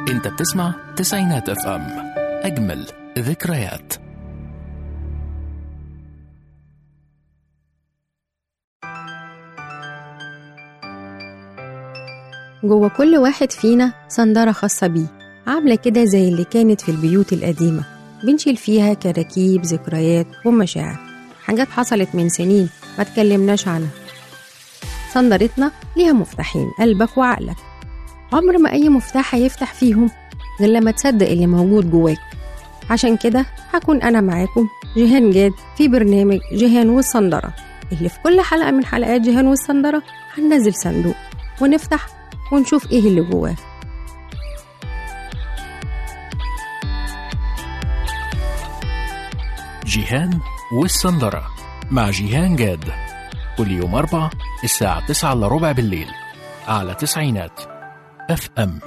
انت بتسمع تسعينات اف ام، اجمل ذكريات. جوه كل واحد فينا صندارة خاصة بيه، عاملة كده زي اللي كانت في البيوت القديمة، بنشيل فيها كراكيب ذكريات ومشاعر، حاجات حصلت من سنين ما تكلمناش عنها. صندارتنا ليها مفتاحين، قلبك وعقلك. عمر ما أي مفتاح هيفتح فيهم غير لما تصدق اللي موجود جواك. عشان كده هكون أنا معاكم جيهان جاد في برنامج جيهان والصندارة، اللي في كل حلقة من حلقات جيهان والصندارة هننزل صندوق ونفتح ونشوف ايه اللي جواه. جيهان والصندارة مع جيهان جاد، كل يوم 4 الساعة 9:15 بالليل على تسعينات اف ام.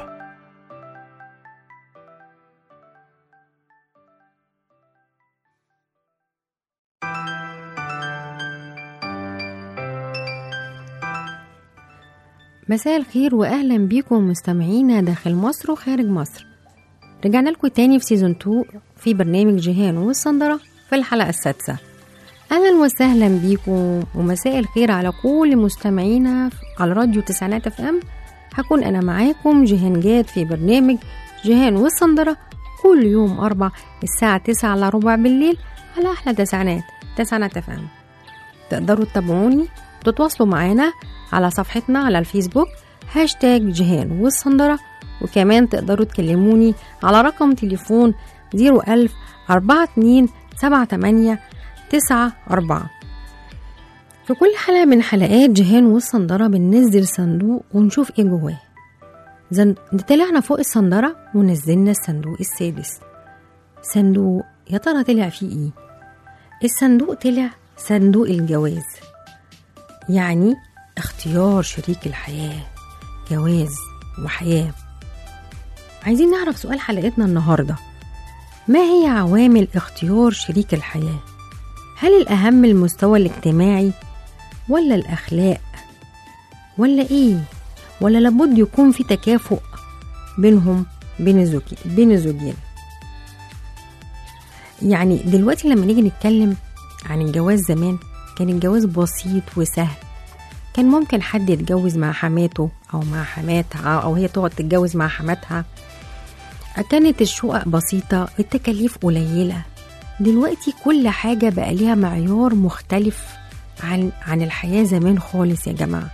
مساء الخير واهلا بيكم مستمعينا داخل مصر وخارج مصر. رجعنا لكم تاني في سيزون 2 في برنامج جيهان والصندارة في الحلقة السادسة. اهلا وسهلا بيكم ومساء الخير على كل مستمعينا على راديو تسعينات اف ام. هكون انا معاكم جيهان جاد في برنامج جيهان والصندارة كل يوم 4 الساعة 9:15 بالليل على احلى تسعينات اف ام. تقدروا تتابعوني وتتواصلوا معانا على صفحتنا على الفيسبوك هاشتاج جيهان والصندارة، وكمان تقدروا تكلموني على رقم تليفون 01000 42 78 94. في كل حلقة من حلقات جيهان والصندارة بننزل صندوق ونشوف ايه جواه. طلعنا فوق الصندارة ونزلنا الصندوق السادس. صندوق يا ترى طلع فيه ايه؟ الصندوق طلع صندوق الجواز، يعني اختيار شريك الحياة، جواز وحياة. عايزين نعرف سؤال حلقتنا النهاردة: ما هي عوامل اختيار شريك الحياة؟ هل الأهم المستوى الاجتماعي ولا الأخلاق ولا إيه؟ ولا لابد يكون في تكافؤ بينهم بين الزوجين؟ يعني دلوقتي لما نيجي نتكلم عن الجواز، زمان كان الجواز بسيط وسهل. كان ممكن حد يتجوز مع حماته أو مع حماتها، أو هي تقعد تتجوز مع حماتها. كانت الشقق بسيطة، التكاليف قليلة. دلوقتي كل حاجة بقى ليها معيار مختلف عن الحياة زمان خالص يا جماعة.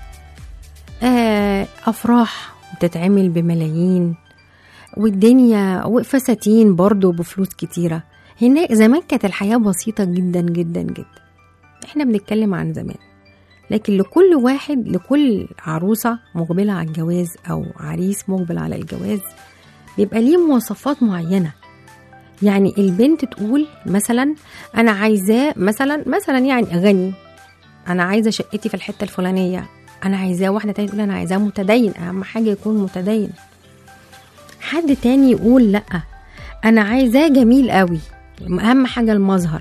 أفراح بتتعمل بملايين، والدنيا وفساتين برضو بفلوس كتيرة. هناك زمان كانت الحياة بسيطة جدا جدا جدا. احنا بنتكلم عن زمان، لكن لكل عروسة مقبلة على الجواز أو عريس مقبل على الجواز بيبقى ليه مواصفات معينة. يعني البنت تقول مثلا أنا عايزاه مثلا يعني غني، أنا عايزة شقتي في الحتة الفلانية، أنا عايزاه. واحدة تانية تقول أنا عايزاه متدين، أهم حاجة يكون متدين. حد تاني يقول لأ أنا عايزاه جميل قوي، أهم حاجة المظهر.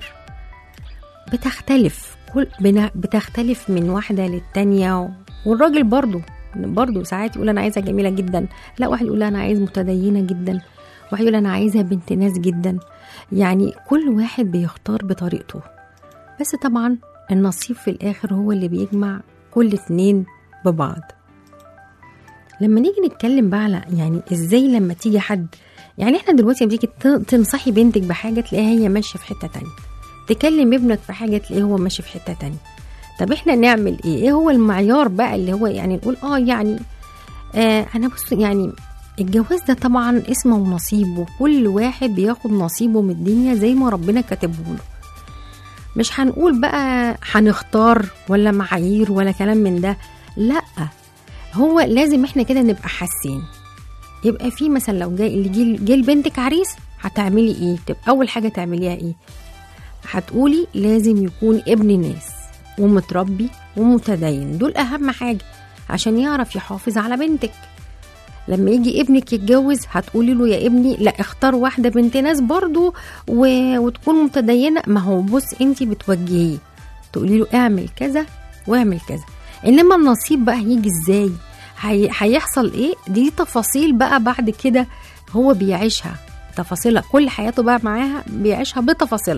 بتختلف من واحدة للتانية. والراجل برضو ساعات يقول أنا عايزة جميلة جدا، لا واحد يقول أنا عايز متدينة جدا، واحد يقول أنا عايزة بنت ناس جدا. يعني كل واحد بيختار بطريقته، بس طبعا النصيب في الآخر هو اللي بيجمع كل اتنين ببعض. لما نيجي نتكلم بقى على يعني إزاي لما تيجي حد، يعني إحنا دلوقتي بتيجي تنصحي بنتك بحاجة تلاقيها هي ماشية في حتة تانية، تكلم ابنك في حاجة تلاقيه هو ماشي في حتة تانية. طب احنا نعمل ايه هو المعيار بقى اللي هو يعني نقول يعني انا بص، يعني الجواز ده طبعا اسمه ونصيب، وكل واحد بياخد نصيبه من الدنيا زي ما ربنا كاتبه له. مش هنقول بقى هنختار ولا معايير ولا كلام من ده، لا. هو لازم احنا كده نبقى حاسين. يبقى في مثلا لو جاي لبنتك عريس، هتعملي ايه؟ تبقى اول حاجة تعمليها ايه؟ هتقولي لازم يكون ابن ناس ومتربي ومتدين، دول أهم حاجة عشان يعرف يحافظ على بنتك. لما يجي ابنك يتجوز هتقولي له يا ابني لا اختار واحدة بنت ناس برضو وتكون متدينة. ما هو بص انتي بتوجهيه، تقولي له اعمل كذا واعمل كذا. انما النصيب بقى هيجي ازاي، هيحصل ايه، دي تفاصيل بقى بعد كده هو بيعيشها تفاصيلها، كل حياته بقى معاها بيعيشها بتفاصيلها.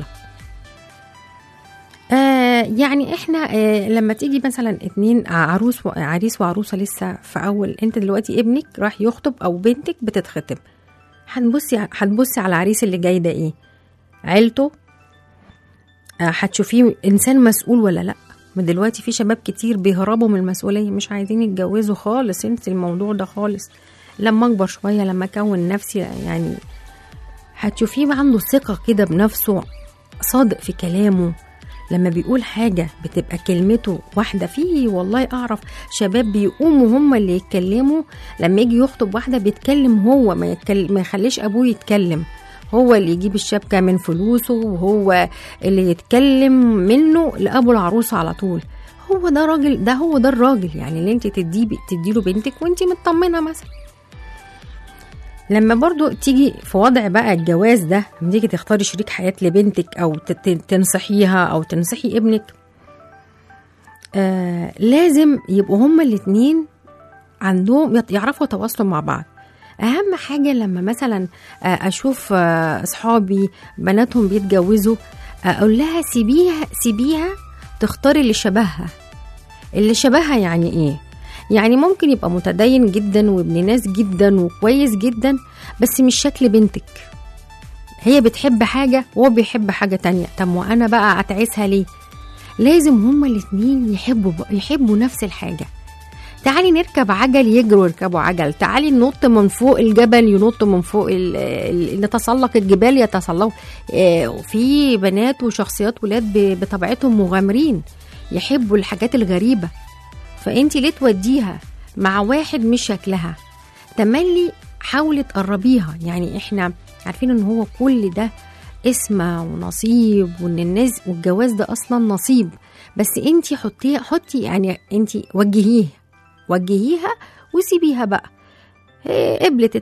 يعني احنا لما تيجي مثلا اتنين عريس وعروسة لسه في اول، انت دلوقتي ابنك راح يخطب او بنتك بتتختم، هتبصي على العريس اللي جاي ده ايه؟ عيلته، هتشوفيه انسان مسؤول ولا لا. من دلوقتي في شباب كتير بيهربوا من المسؤولية، مش عايزين يتجوزوا خالص، انت الموضوع ده خالص. لما اكبر شوية، لما اكون نفسي، يعني هتشوفيه عنده ثقة كده بنفسه، صادق في كلامه، لما بيقول حاجة بتبقى كلمته واحدة. فيه والله أعرف شباب بيقوموا هم اللي يتكلموا، لما يجي يخطب واحدة بيتكلم هو، ما يخليش أبوه يتكلم، هو اللي يجيب الشبكة من فلوسه، وهو اللي يتكلم منه لأبو العروسة على طول. هو ده راجل، ده هو ده الراجل يعني اللي انت تديله بنتك وانت مطمنة مثلا. لما برضو تيجي في وضع بقى الجواز ده، لما تيجي تختاري شريك حياة لبنتك أو تنصحيها أو تنصحي ابنك، لازم يبقوا هما الاتنين عندهم يعرفوا يتواصلوا مع بعض. أهم حاجة لما مثلا أشوف أصحابي بناتهم بيتجوزوا، أقول لها سيبيها تختاري اللي شبهها. اللي شبهها يعني إيه؟ يعني ممكن يبقى متدين جدا وابن ناس جدا وكويس جدا، بس مش شكل بنتك. هي بتحب حاجة وهو بيحب حاجة تانية، طب وأنا بقى أتعسها ليه؟ لازم هما الاتنين يحبوا نفس الحاجة. تعالي نركب عجل يجروا يركبوا عجل، تعالي ننط من فوق الجبل ينطوا من فوق، نتسلق الجبال يتسلقوا. في بنات وشخصيات ولاد بطبيعتهم مغامرين، يحبوا الحاجات الغريبة، فانتي ليه توديها مع واحد مش شكلها؟ تملي حاولي تقربيها. يعني احنا عارفين ان هو كل ده اسمه ونصيب، وان الناس والجواز ده اصلا نصيب، بس انتي حطي يعني انتي وجهيها وسيبيها بقى. قبلت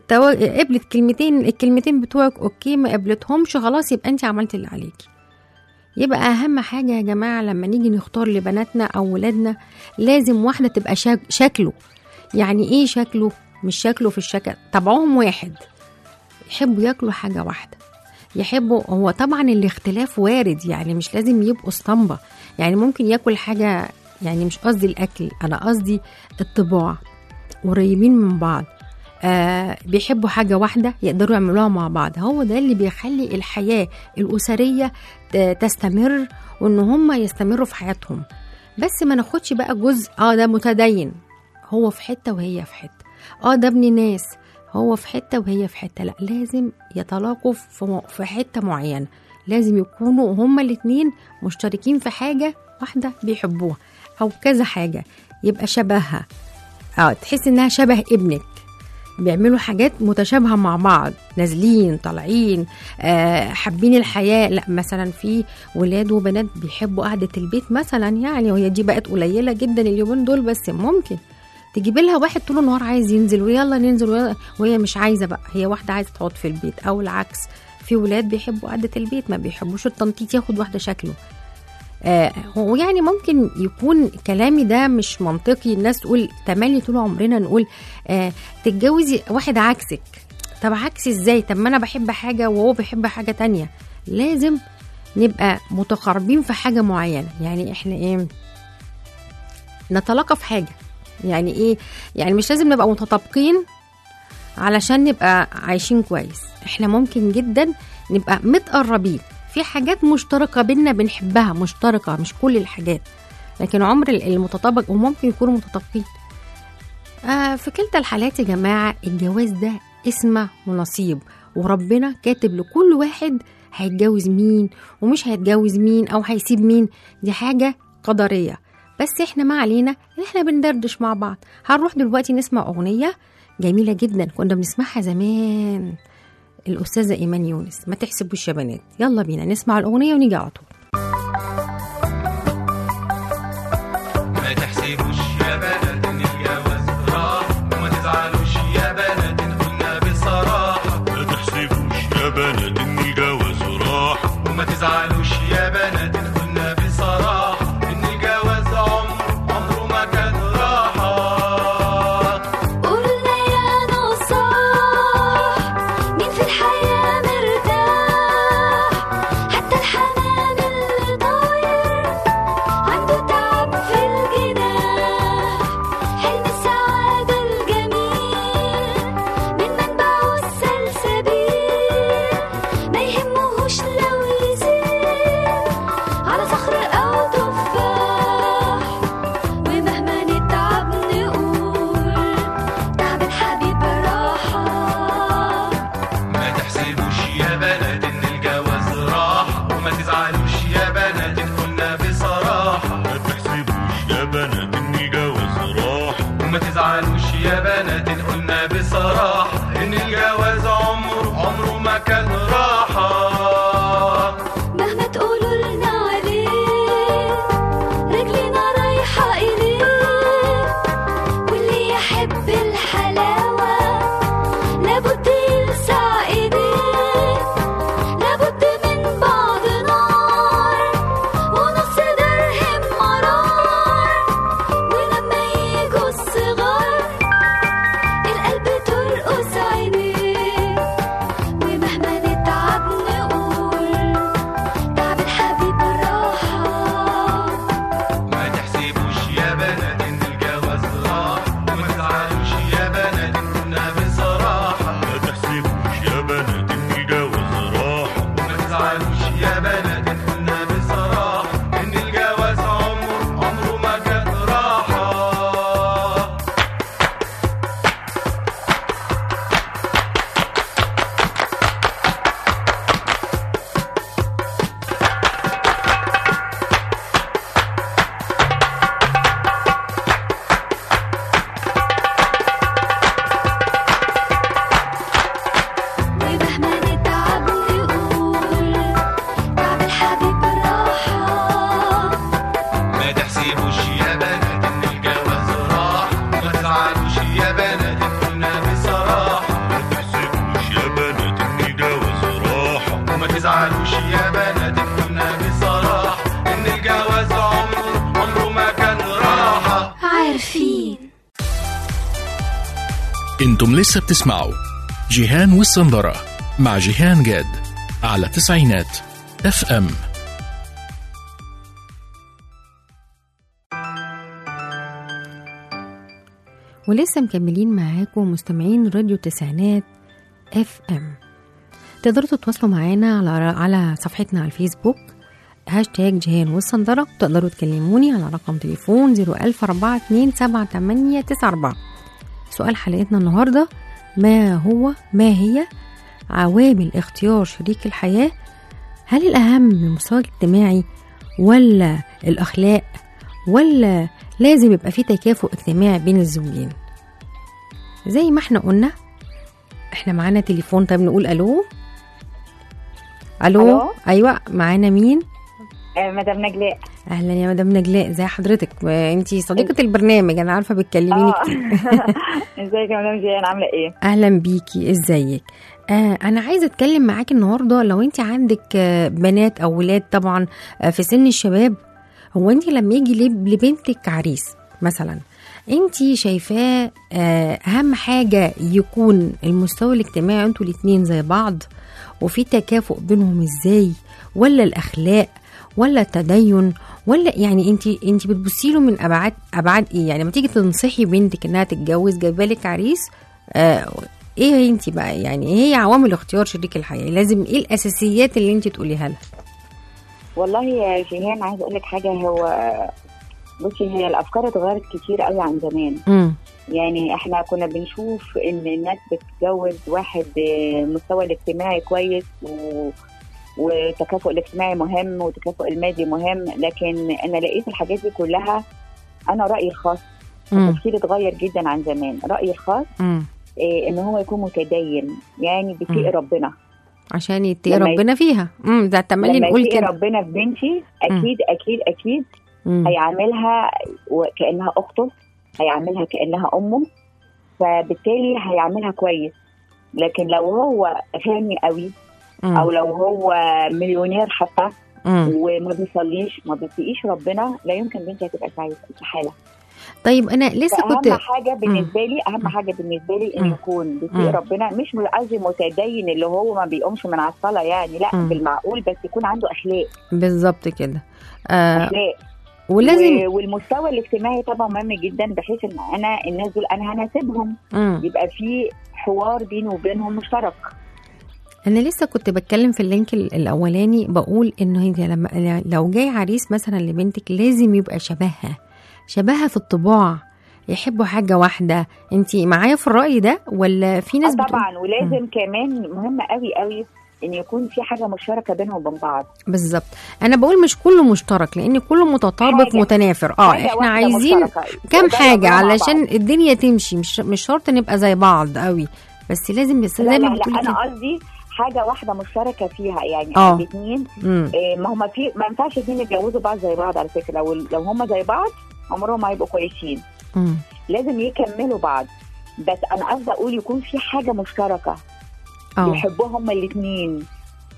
الكلمتين بتوعك اوكي، ما قبلتهمش خلاص، يبقى انتي عملتي اللي عليكي. يبقى اهم حاجة يا جماعة لما نيجي نختار لبناتنا او ولادنا، لازم واحدة تبقى شكله. يعني ايه شكله؟ مش شكله في الشكل، طبعهم واحد، يحبوا ياكلوا حاجة واحدة، يحبوا، هو طبعا الاختلاف وارد، يعني مش لازم يبقوا اسطمبة، يعني ممكن ياكل حاجة، يعني مش قصدي الاكل، انا قصدي الطباع، قريبين من بعض، بيحبوا حاجة واحدة يقدروا يعملوها مع بعض. هو ده اللي بيخلي الحياة الأسرية تستمر، وإن هم يستمروا في حياتهم. بس ما ناخدش بقى جزء ده متدين هو في حتة وهي في حتة، ده ابن ناس هو في حتة وهي في حتة، لا، لازم يتلاقوا في حتة معينة، لازم يكونوا هما الاتنين مشتركين في حاجة واحدة بيحبوها، أو كذا حاجة يبقى شبهها، تحس إنها شبه ابنك، بيعملوا حاجات متشابهة مع بعض، نازلين طالعين، حابين الحياة. لا، مثلا في ولاد وبنات بيحبوا قعدة البيت مثلا، يعني وهي دي بقت قليلة جدا اليومين دول، بس ممكن تجيب لها واحد طول النهار عايز ينزل ويلا ننزل، وهي مش عايزة بقى، هي واحدة عايزة تقعد في البيت، أو العكس، في ولاد بيحبوا قعدة البيت ما بيحبوش التنطيط، ياخد واحدة شكله. ويعني ممكن يكون كلامي ده مش منطقي، الناس تقول تملي طول عمرنا نقول تتجوزي واحد عكسك. طب عكسي ازاي؟ طب ما انا بحب حاجة وهو بيحب حاجة تانية. لازم نبقى متقاربين في حاجة معينة. يعني احنا نتلاقى في حاجة، يعني ايه؟ يعني مش لازم نبقى متطابقين علشان نبقى عايشين كويس، احنا ممكن جدا نبقى متقربين في حاجات مشتركة بينا بنحبها، مشتركة، مش كل الحاجات، لكن عمر المتطابق وممكن يكونوا متطابقين. في كلتا الحالات يا جماعة الجواز ده اسمه ونصيب، وربنا كاتب لكل واحد هيتجوز مين ومش هيتجوز مين أو هيسيب مين، دي حاجة قدرية، بس احنا ما علينا ان احنا بندردش مع بعض. هنروح دلوقتي نسمع أغنية جميلة جدا كنا بنسمعها زمان، الأستاذة إيمان يونس، ما تحسبوش يا بنات. يلا بينا نسمع الأغنية ونيجي على طول. ما تحسبوش يا بنات إن الجواز راح، وما تزعلوش يا بنات إن قلنا بصراحة. ما تحسبوش يا بنات إن الجواز راح، وما تزعلوش يا بنات إن قلنا بصراحة، إن الجواز عمره ما كان راحة. قلنا يا نصاح وما تزعلوش يا بنات إن قلنا بصراحة إن الجواز عمره ما كان راحة. مهما تقولوا لنا عليه رجلنا رايحة إليه، واللي يحب الحلاوة لابد يلسع إيديه، لابد من بعض نار ونص درهم مرار، ولما يجوا الصغار القلب ترقص عينيه، ومهما نتعب نقول تعب الحبيب راحة. ما تحسبوش يا بنات إن الجواز راح، وما تزعلوش يا بنات إن قلنا بصراحة. ما تحسبوش يا بنات إن الجواز راح، وما تزعلوش يا بنات إن قلنا بصراحة إن الجواز عمره ما كان راحة. ومهما نتعب نقول تعب الحبيب راحة. ما تحسبوش يا بنات إن الجواز راح، وما تزعلوش يا بنات إن قلنا بصراحة. ما تحسبوش يا بنات إن الجواز راح، وما تزعلوش يا بنات إن قلنا بصراحة إن الجواز عمره ما كان راحة. عارفين انتم لسه بتسمعوا جيهان والسندرة مع جيهان جاد على تسعينات FM. ولسه مكملين معاكم مستمعين راديو تسعينات FM. تقدروا تتواصلوا معانا على صفحتنا على الفيسبوك هاشتاج جيهان والسندرة. تقدروا تكلموني على رقم تليفون 010427894. سؤال حلقتنا النهاردة: ما هي عوامل اختيار شريك الحياة؟ هل الأهم المستوى الاجتماعي ولا الأخلاق، ولا لازم يبقى في تكافؤ اجتماعي بين الزوجين؟ زي ما احنا قلنا احنا معانا تليفون. طيب نقول الو. ألو. ايوه معانا مين؟ مدام نجلاء. اهلا يا مدام نجلاء، ازي حضرتك؟ انتي صديقة البرنامج، انا عارفة بتكلميني كتير. ازيك يا مدام جيهان، عاملة ايه؟ اهلا بيكي، ازيك؟ انا عايزة اتكلم معاكي النهاردة. لو انتي عندك بنات او ولاد طبعا في سن الشباب، هو انتي لما يجي لبنتك عريس مثلا، انتي شايفاه اهم حاجة يكون المستوى الاجتماعي انتوا الاتنين زي بعض وفي تكافؤ بينهم ازاي، ولا الاخلاق، ولا التدين، ولا يعني انت بتبصي له من ابعاد ايه؟ يعني لما تيجي تنصحي بنتك انها تتجوز، جايبالك عريس، ايه انت بقى يعني ايه هي عوامل اختيار شريك الحياه؟ لازم ايه الاساسيات اللي انت تقوليها لها؟ والله يا جيهان عايزه اقول لك حاجه. هو بصي، هي الافكار اتغيرت كتير قوي عن زمان. يعني احنا كنا بنشوف ان الناس بتتجوز واحد مستوى الاجتماعي كويس وتكافؤ الاجتماعي مهم وتكافؤ المادي مهم، لكن انا لقيت الحاجات دي كلها. انا رايي الخاص تفكيري اتغير جدا عن زمان. رايي الخاص ان هو يكون متدين، يعني بيتقي ربنا، عشان يتقي ربنا فيها. ده تملي نقول كده. لما يتقي ربنا في بنتي اكيد اكيد اكيد هيعاملها كانها اخته، هيعاملها كانها امه، فبالتالي هيعاملها كويس. لكن لو هو غني قوي او لو هو مليونير حتى وما بيصليش ما بيتقيش ربنا، لا يمكن بنتي هتبقى سعيده استحاله. طيب انا لسه كنت اهم حاجه بالنسبه لي ان يكون بيتقي ربنا، مش قصدي متدين اللي هو ما بيقومش من على الصلاه يعني، لا بالمعقول، بس يكون عنده اخلاق. بالظبط كده. اخلاق ولازم والمستوى الاجتماعي طبعا مهم جدا، بحيث ان انا الناس دول انا هناسبهم، يبقى في حوار بيني وبينهم مشترك. انا لسه كنت بتكلم في اللينك الاولاني، بقول انه لما لو جاي عريس مثلا لبنتك لازم يبقى شبهها في الطباع، يحبوا حاجه واحده. انتي معايا في الراي ده ولا في ناس طبعا ولازم كمان مهم قوي قوي ان يكون في حاجه مشتركه بينهم وبين بعض. بالظبط. انا بقول مش كله مشترك، لان كله متطابق حاجة. متنافر. حاجة احنا واحدة عايزين مشتركة. كام وده حاجه يعملوها مع علشان بعض. الدنيا تمشي. مش شرط نبقى زي بعض قوي، بس لازم لا زي لا ما لا بتقولي انا كده. قصدي حاجه واحده مشتركه فيها، يعني الاثنين. مم. ما هم في، ما ينفعش اثنين يتجوزوا بعض زي بعض على فكره. لو هم زي بعض عمرهم ما هيبقوا كويسين. مم. لازم يكملوا بعض. بس انا قصدي اقول يكون في حاجه مشتركه بيحبوها هم الاثنين.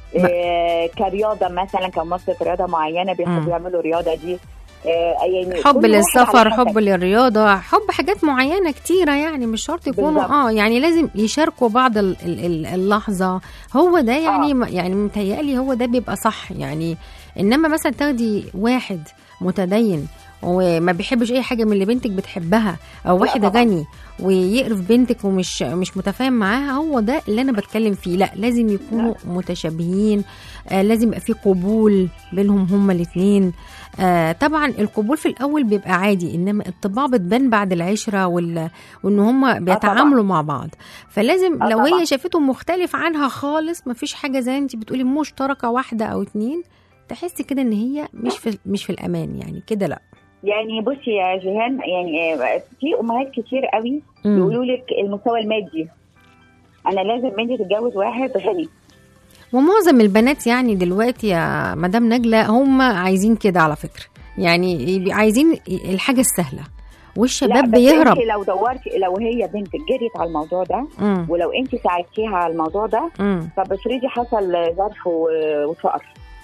كرياضه مثلا، كممارسه رياضه معينه بيحبوا يعملوا الرياضه دي. يعني حب كل واحد للسفر، على حب حسب. للرياضه، حب حاجات معينه كتيره، يعني مش شرط يكونوا بالظبط. يعني لازم يشاركوا بعض اللحظه. هو ده يعني يعني متهيألي هو ده بيبقى صح يعني. انما مثلا تاخدي واحد متدين وما بيحبش اي حاجه من اللي بنتك بتحبها، او واحد غني ويقرف بنتك ومش متفاهم معاها، هو ده اللي انا بتكلم فيه. لا، لازم يكونوا متشابهين. لازم يبقى في قبول بينهم هما الاثنين. طبعا القبول في الاول بيبقى عادي، انما الطباع بتبان بعد العشره وان هما بيتعاملوا مع بعض. فلازم لو هي شافته مختلف عنها خالص، مفيش حاجه زي انت بتقولي مشتركه واحده او اتنين، تحسي كده ان هي مش في الامان يعني كده. لا يعني بصي يا جيهان، يعني في امهات كتير قوي بيقولوا لك المستوى المادي، انا لازم بنتي تتجوز واحد غني. ومعظم البنات يعني دلوقتي يا مدام نجلة هم عايزين كده على فكرة، يعني عايزين الحاجة السهلة، والشباب بيهرب. لو دورتي، لو هي بنت جريت على الموضوع ده ولو انت ساعدتيها على الموضوع ده، طب افرضي حصل ظرف وفقر،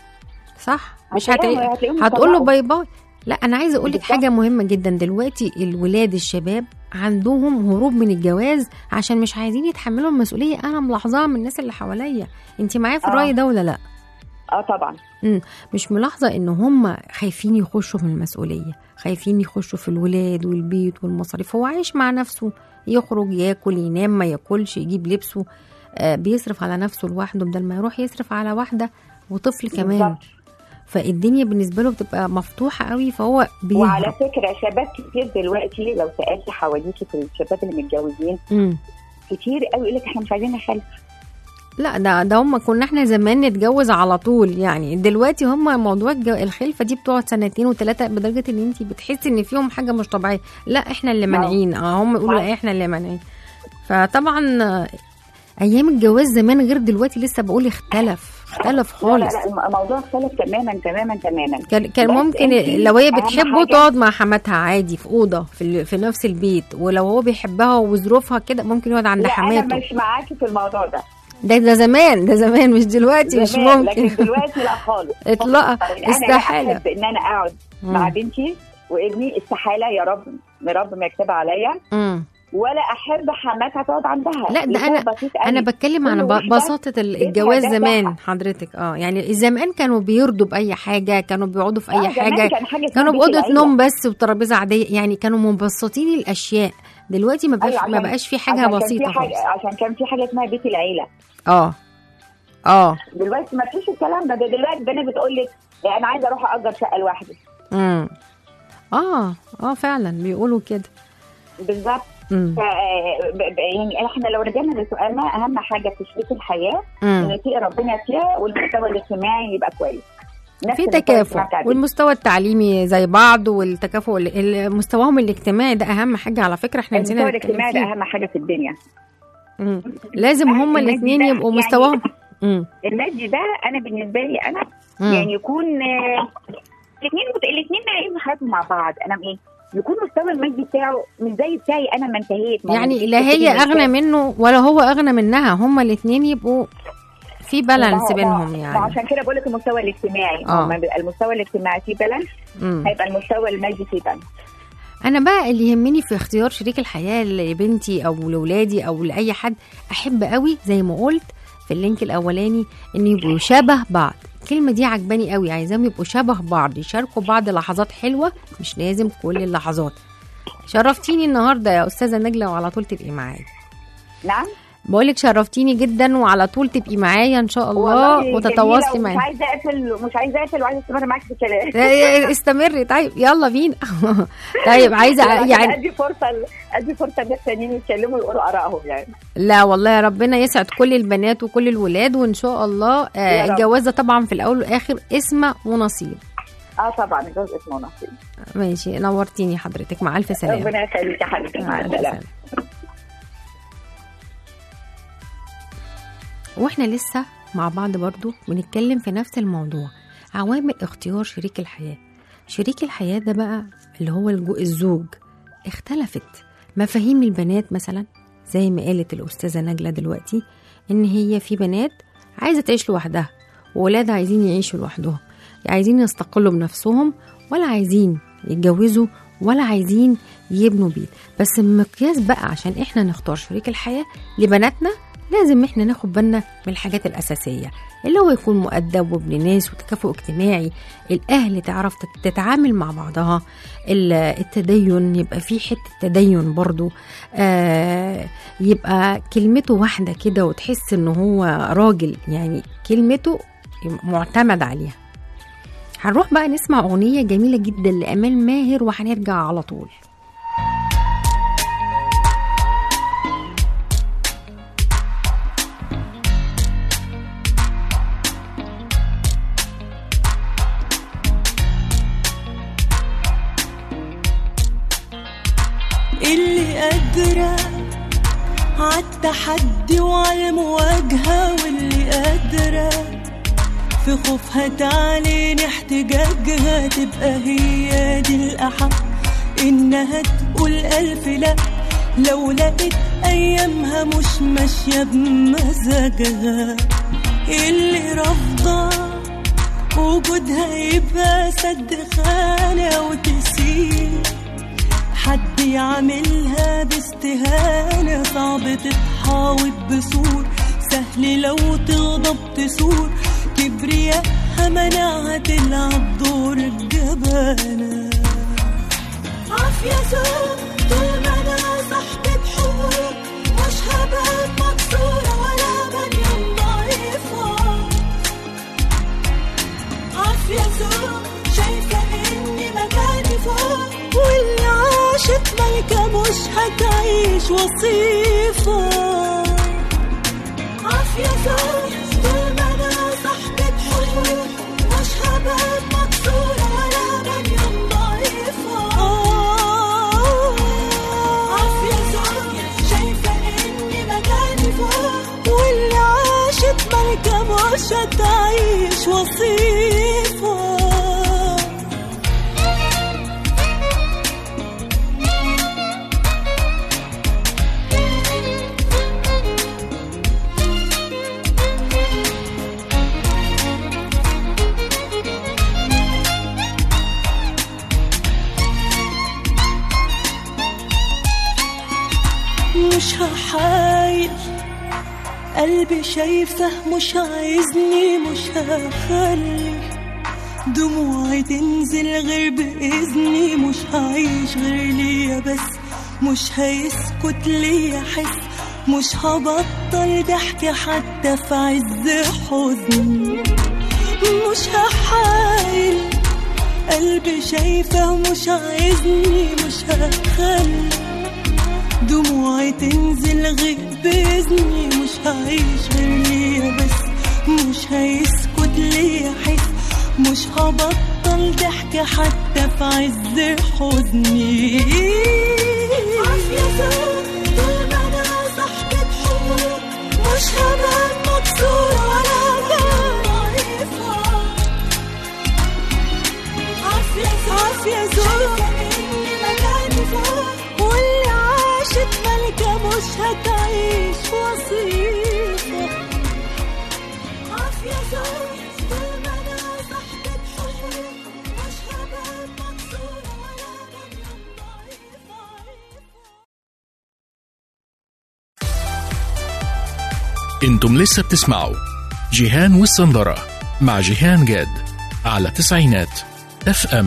صح؟ مش هتقول له باي باي. لا، انا عايزه اقول لك حاجه مهمه جدا. دلوقتي الولاد الشباب عندهم هروب من الجواز عشان مش عايزين يتحملوا المسؤوليه. انا ملاحظاها من الناس اللي حواليا. انت معايا في الراي ده ولا لا؟ طبعا. مش ملاحظه ان هم خايفين يخشوا في المسؤوليه، خايفين يخشوا في الولاد والبيت والمصاريف. هو عايش مع نفسه، يخرج ياكل ينام ما ياكلش يجيب لبسه، بيصرف على نفسه لوحده بدل ما يروح يصرف على واحده وطفل كمان. بالضبط. فالدنيا بالنسبه له بتبقى مفتوحه قوي، فهو بيهرب. وعلى فكره شباب كتير دلوقتي لو سالتي حواليكي في الشباب اللي متجوزين كتير قوي يقول لك احنا مش عايزين نخلف. لا، ده هم كنا احنا زمان نتجوز على طول يعني. دلوقتي هم موضوع الخلفه دي بتقعد 2 و3 بدرجه ان انت بتحسي ان فيهم حاجه مش طبيعيه. لا احنا اللي مانعين. هم يقولوا لا احنا اللي مانعين. فطبعا ايام الجواز زمان غير دلوقتي. لسه بقول اختلف خالص. لا الموضوع اختلف تماما. كان ممكن لو هي بتحبه تقعد مع حماتها عادي في اوضه في نفس البيت، ولو هو بيحبها وظروفها كده ممكن يقعد عند حماته. انا مش معاكي في الموضوع ده. ده زمان مش دلوقتي. مش ممكن. لكن دلوقتي لا خالص. اطلاق استحاله. انا ان انا اقعد مع بنتي وابني، استحاله يا رب ما يكتبها عليا. ولا احب حماتها تقعد عندها. لا، ده انا بتكلم عن بساطه الجواز زمان حضرتك. يعني زمان كانوا بيرضوا باي حاجه، كانوا بيقعدوا في اي حاجه، كانوا باوضه نوم بس وترابيزه عاديه، يعني كانوا مبسطين الاشياء. دلوقتي ما بقاش في حاجه بسيطه خالص. عشان كان في حاجه اسمها بيت العيله. دلوقتي ما فيش الكلام ده. دلوقتي البنات بتقول لك انا عايزه اروح اجر شقه لوحدي. فعلا بيقولوا كده بالظبط. يعني احنا لو رجعنا لسؤالنا، اهم حاجه في شريك الحياه ان يتقي ربنا فيها، والمستوى الاجتماعي يبقى كويس، في تكافؤ، والمستوى التعليمي زي بعض، والتكافؤ مستواهم الاجتماعي ده اهم حاجه على فكره. احنا المستوى الاجتماعي ده اهم حاجه في الدنيا. لازم هما الاثنين يبقوا مستواهم المادي ده. انا بالنسبه لي انا يعني يكون الاثنين يعيشوا حياتهم مع بعض. انا يكون مستوى المادي بتاعه مش زي بتاعي انا ما انتهيت، يعني لا هي اغنى منه ولا هو اغنى منها، هما الاثنين يبقوا في بالانس بينهم. يعني عشان كده بقول لك المستوى الاجتماعي لما بيبقى المستوى الاجتماعي فيه بالانس هيبقى المستوى المادي فيه بالانس. انا بقى اللي يهمني في اختيار شريك الحياه لبنتي او لاولادي او لاي حد، احب قوي زي ما قلت في اللينك الاولاني ان يبقوا شبه بعض. الكلمه دي عجباني قوي، عايزاهم يبقوا شبه بعض، يشاركوا بعض لحظات حلوه، مش لازم كل اللحظات. شرفتيني النهارده يا استاذه نجله، وعلى طول تبقي معايا. نعم، بقولك شرفتيني جدا، وعلى طول تبقي معايا ان شاء الله والله وتتواصلي جميلة، معايا. مش عايزه اقفل وعايزه استمر معاكي في الكلام. استمري طيب، يلا بينا. طيب عايزه يعني ادي فرصه الناس التانيين يتكلموا ويقولوا ارائهم يعني. لا والله يا ربنا يسعد كل البنات وكل الولاد، وان شاء الله الجوازه طبعا في الاول والاخر اسمه ونصيب. طبعا الجواز اسمه ونصيب. ماشي، نورتيني حضرتك، مع الف سلامه. ربنا يخليك يا حبيبتي، مع السلامه. واحنا لسه مع بعض برضو بنتكلم في نفس الموضوع، عوامل اختيار شريك الحياة. شريك الحياة ده بقى اللي هو الزوج. اختلفت مفاهيم البنات مثلا، زي ما قالت الأستاذة نجلة دلوقتي، إن هي في بنات عايزة تعيش لوحدها، وولاد عايزين يعيشوا لوحدهم، عايزين يستقلوا بنفسهم، ولا عايزين يتجوزوا، ولا عايزين يبنوا بيت. بس المقياس بقى عشان احنا نختار شريك الحياة لبناتنا، لازم احنا ناخد بالنا من الحاجات الأساسية، اللي هو يكون مؤدب وابن ناس وتكافؤ اجتماعي، الأهل تعرف تتعامل مع بعضها، التدين يبقى فيه حتة تدين برضو، يبقى كلمته واحدة كده وتحس انه هو راجل، يعني كلمته معتمد عليها. هنروح بقى نسمع أغنية جميلة جدا لأمال ماهر وهنرجع على طول. اللي قادرة عالتحدي وعالمواجهة، واللي قادرة في خوفها تعلن احتجاجها، تبقى هي دي الأحق إنها تقول ألف لأ، لو لقيت أيامها مش ماشية بمزاجها. اللي رافضة وجودها يبقى سد خانة، وتسيب حد يعملها باستهانة، صعب تتحاوط بسور، سهل لو تغضب تسور، كبرياءها منعها تلعب دور الجبانة. عافية زوج طول ما أنا صاحبة حقوق، مش هبقى مكسورة ولا بنيان ضعيفة. عافية زوج شايفة إني مكاني فوق، واللي عاشت ملكة مش هتعيش وصيفة. عافية زوج طول ما أنا صاحبة حقوق، مش هبقى مكسورة ولا بنيان ضعيفة. عافية زوج شايفة إني مكاني فوق، واللي عاشت ملكة مش هتعيش وصيفة. مش هحايل قلبي شايفه مش عايزني، مش هخلي دموعي تنزل غير بإذني، مش هعيش غير ليا بس، مش هيسكت ليا حس، مش هبطل ضحك حتى في عز حزني. مش هحايل قلبي شايفه مش عايزني، مش هخلي دموعي تنزل غير بإذني، مش هعيش غير ليا بس، مش هيسكت ليا حس، مش هبطل ضحك حتى في عز حزني. عافية زوج طول ما أنا صاحبة حقوق، مش هبقى مكسورة ولا ضعيفة. عافية زوج إني مكاني فوق، واللي عاشت ملكة مش هتعيش وصيفة. عافية زوج طول ما أنا صاحبة حقوق، مش هبقى مكسورة ولا بنيان ضعيفة. انتم لسه بتسمعوا جيهان والسندرة مع جيهان جاد على تسعينات FM.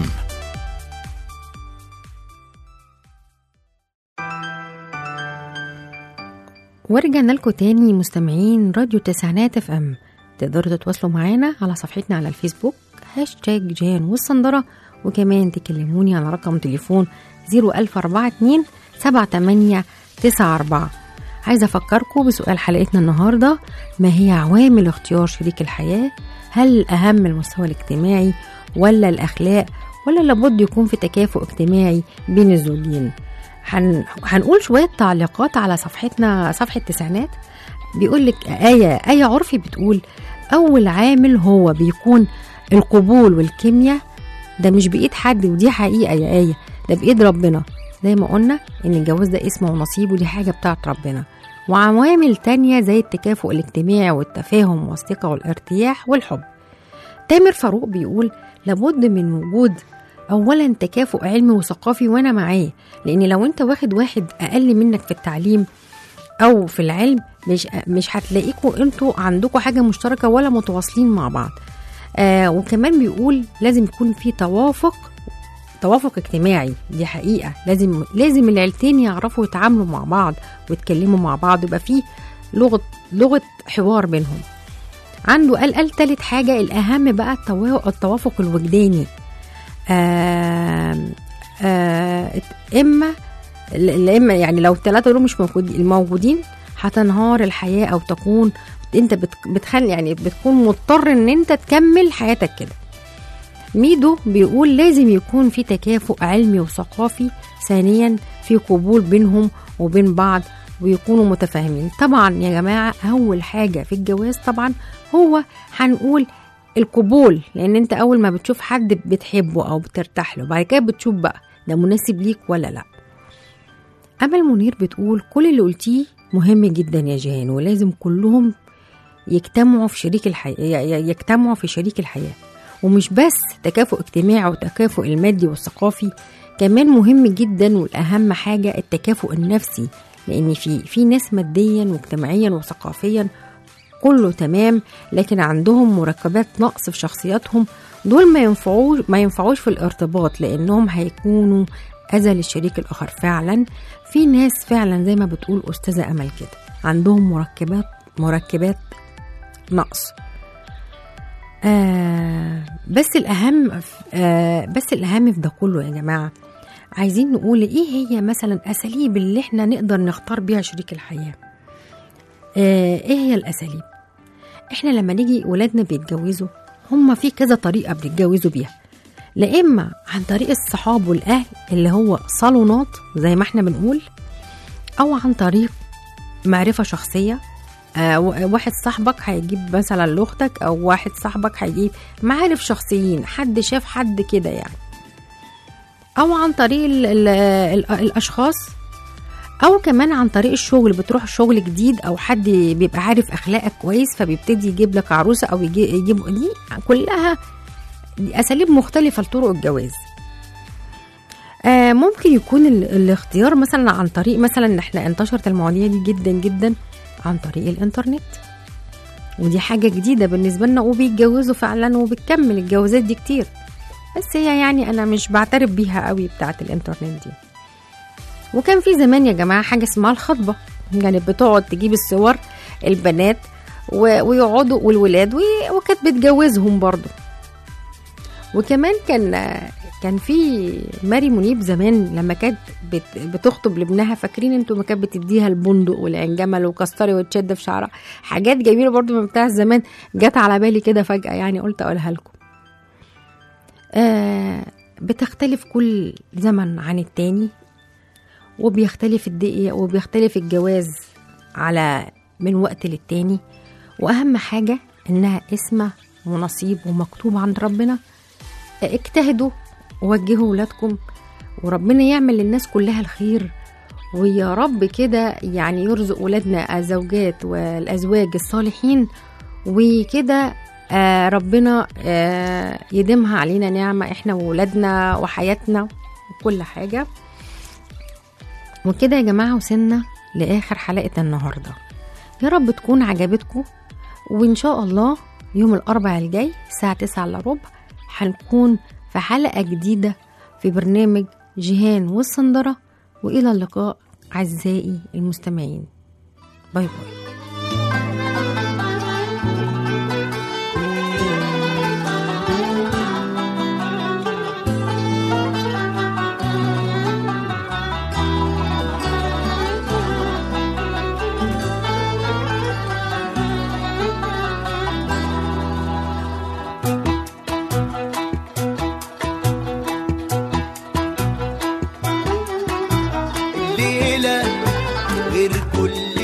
ورجعنا لكم تاني مستمعين راديو تسعينات اف ام. تقدروا تتواصلوا معانا على صفحتنا على الفيسبوك هاشتاج جيهان والصندرة، وكمان تكلموني على رقم تليفون 01042 7894. عايزة أفكركم بسؤال حلقتنا النهاردة: ما هي عوامل اختيار شريك الحياة؟ هل أهم المستوى الاجتماعي ولا الأخلاق، ولا لابد يكون في تكافؤ اجتماعي بين الزوجين؟ هنقول شوية تعليقات على صفحتنا، صفحة تسعينات. بيقول لك آية عرفي بتقول: أول عامل هو بيكون القبول والكيمياء، ده مش بإيد حد، ودي حقيقة يا آية، ده بإيد ربنا. زي ما قلنا إن الجواز ده اسمه ونصيب، ودي حاجة بتاعت ربنا. وعوامل تانية زي التكافؤ الاجتماعي والتفاهم والثقة والارتياح والحب. تامر فاروق بيقول: لابد من وجود أولا تكافؤ علمي وثقافي، وأنا معاه، لأن لو أنت واحد أقل منك في التعليم أو في العلم مش هتلاقيكوا أنتوا عندكوا حاجة مشتركة ولا متواصلين مع بعض. وكمان بيقول لازم يكون في توافق اجتماعي، دي حقيقة. لازم العيلتين يعرفوا يتعاملوا مع بعض ويتكلموا مع بعض، يبقى في لغة حوار بينهم. عنده قال تالت حاجة الأهم بقى التوافق الوجداني. إما يعني لو الثلاثة دول مش موجودين هتنهار الحياة، أو تكون أنت بتخلي يعني بتكون مضطر إن أنت تكمل حياتك كده. ميدو بيقول لازم يكون في تكافؤ علمي وثقافي. ثانيا في قبول بينهم وبين بعض ويكونوا متفاهمين. طبعا يا جماعة أول حاجة في الجواز طبعا هو هنقول القبول، لأن أنت أول ما بتشوف حد بتحبه أو بترتاح له، بعد كده بتشوف بقى ده مناسب ليك ولا لا. أمل منير بتقول كل اللي قلتيه مهم جدا يا جيهان، ولازم كلهم يجتمعوا في شريك الحياة. ومش بس تكافؤ اجتماعي وتكافؤ المادي والثقافي، كمان مهم جدا والأهم حاجة التكافؤ النفسي، لأن في ناس ماديا واجتماعيا وثقافيا كله تمام، لكن عندهم مركبات نقص في شخصياتهم. دول ما ينفعوش في الارتباط، لأنهم هيكونوا أذى للشريك الآخر. فعلا في ناس فعلا زي ما بتقول أستاذة أمل كده عندهم مركبات نقص. بس الأهم في ده كله يا جماعة، عايزين نقول إيه هي مثلا أساليب اللي احنا نقدر نختار بيها شريك الحياة. إيه هي الأساليب؟ احنا لما نيجي ولادنا بيتجوزوا هم في كذا طريقة بيتجوزوا بيها، لا إما عن طريق الصحاب والأهل اللي هو صالونات زي ما احنا بنقول، أو عن طريق معرفة شخصية. واحد صاحبك هيجيب مثلا لأختك، أو واحد صاحبك هيجيب معارف شخصيين، حد شاف حد كده يعني، أو عن طريق الأشخاص، أو كمان عن طريق الشغل. بتروح شغل جديد أو حد بيبقى عارف أخلاقك كويس فبيبتدي يجيب لك عروسة أو يجيب دي كلها دي أساليب مختلفة لطرق الجواز. ممكن يكون الاختيار مثلا عن طريق مثلا احنا انتشرت المواضيع دي جدا جدا عن طريق الانترنت، ودي حاجة جديدة بالنسبة لنا، وبيتجوزوا فعلا وبتكمل الجوازات دي كتير. بس هي يعني أنا مش بعترف بيها قوي بتاعت الانترنت دي. وكان في زمان يا جماعة حاجة اسمها الخطبة، يعني بتقعد تجيب الصور البنات ويقعدوا والولاد وكانت بتجوزهم برضو. وكمان كان في ماري منيب زمان لما كانت بتخطب لابنها، فاكرين انتوا ما كانت بتديها البندق والعنجمل وكستري وتشد في شعرها، حاجات جميله برضو من بتاع زمان. جت على بالي كده فجأة يعني قلت اقولها لكم. بتختلف كل زمن عن التاني، وبيختلف الدقيقة وبيختلف الجواز على من وقت للتاني. واهم حاجه انها اسمه ونصيب ومكتوب عند ربنا. اجتهدوا ووجهوا ولادكم، وربنا يعمل للناس كلها الخير، ويا رب كده يعني يرزق ولادنا الزوجات والأزواج الصالحين، وكده ربنا يديمها علينا نعمة احنا وولادنا وحياتنا وكل حاجة. وكده يا جماعة وصلنا لآخر حلقة النهاردة، يا رب تكون عجبتكم. وإن شاء الله يوم الأربعاء الجاي الساعة 9:15 هنكون في حلقة جديدة في برنامج جيهان والصندرة. وإلى اللقاء أعزائي المستمعين. باي باي. الليلة غير كل